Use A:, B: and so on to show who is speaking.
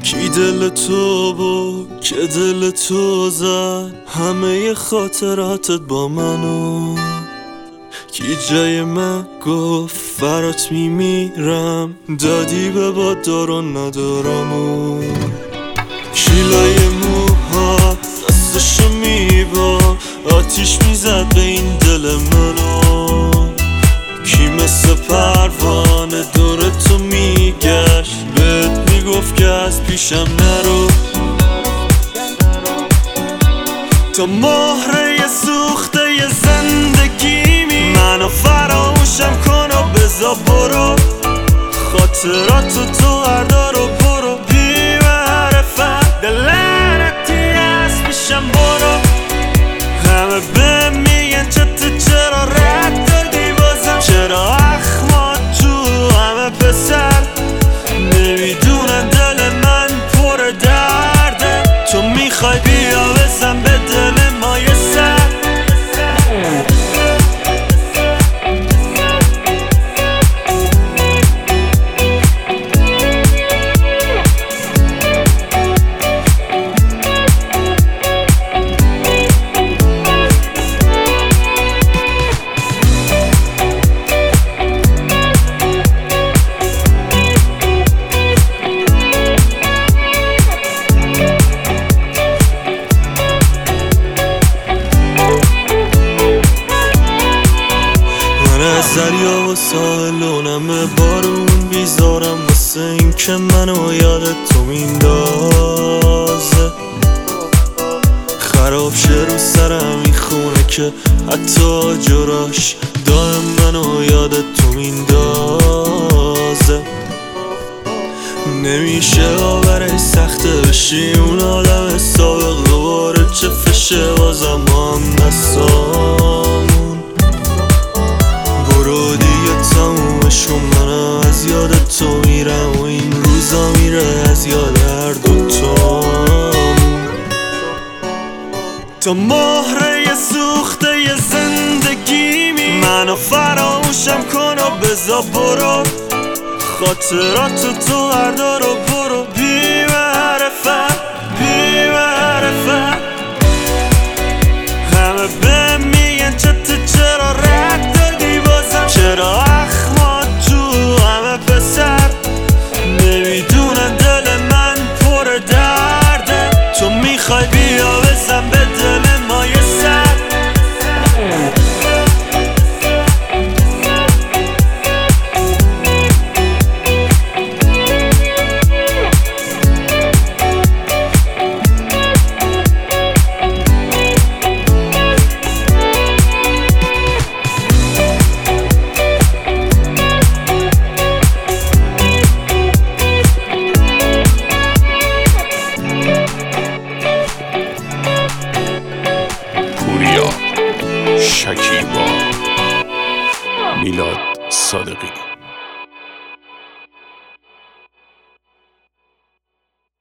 A: کی دل تو بود که دل تو زد همه خاطراتت با منو، کی جای من گفت فرات میمیرم دادی به باد دارو ندارمو، شیلای موها دستشو میبا آتیش میزد به این دل منو، کی مثل پروانه دور تو میگشت بهت میگفت که از پیشم نرو، تا مهره سوخته ی زندگیمی منو فراموشم کن و بذار برو، خاطراتو تو هردار و برو بی معرفت دلنتی از پیشم برو، همه به میگن چرا رد دادی بازم، چرا اخمات تو همه پسر نمیدونن دل من پر درده، تو میخوای بیا بزن به دل ما یه سر. از دریا و ساحلونم بارون بیزارم واسه این که منو یادت تو میندازه، خراب شه رو سرم این خونه که حتی جراش دائم منو یادت تو میندازه، نمیشه آوره سخته بشی اون آدم سابق دوباره چه فشه بازم ما هم دستامون، برو دیگه تمومشون منم از یاد تو میرم و این روزا میره از یاد هر دوتامون، تا مهره سوخته ی زندگیمی منو فراموشم کن و بذار برو، خاطراتو تو هردار و برو بی معرفت بی معرفت، همه به میگن چرا رد دادی بازم، چرا اخمات تو همه پسر نمیدونن دل من پر درده، تو میخوای بیا بزن به دل ما یه سر.
B: شکیبا میلاد صادقی